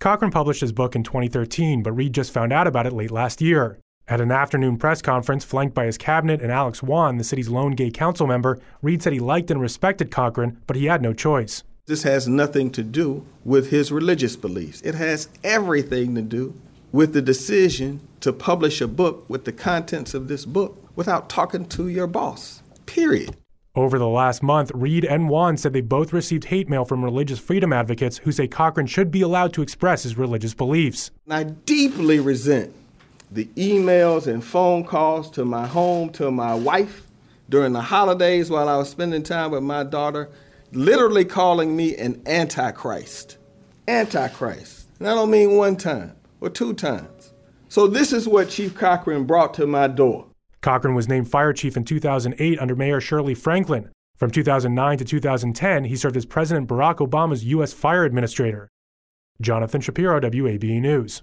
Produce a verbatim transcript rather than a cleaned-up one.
Cochran published his book in twenty thirteen, but Reed just found out about it late last year. At an afternoon press conference flanked by his cabinet and Alex Wan, the city's lone gay council member, Reed said he liked and respected Cochran, but he had no choice. This has nothing to do with his religious beliefs. It has everything to do with the decision to publish a book with the contents of this book without talking to your boss, period. Over the last month, Reed and Wan said they both received hate mail from religious freedom advocates who say Cochran should be allowed to express his religious beliefs. I deeply resent the emails and phone calls to my home, to my wife, during the holidays while I was spending time with my daughter, literally calling me an antichrist. Antichrist. And I don't mean one time or two times. So this is what Chief Cochran brought to my door. Cochran was named fire chief in two thousand eight under Mayor Shirley Franklin. From two thousand nine to two thousand ten, he served as President Barack Obama's U S fire administrator. Jonathan Shapiro, W A B E News.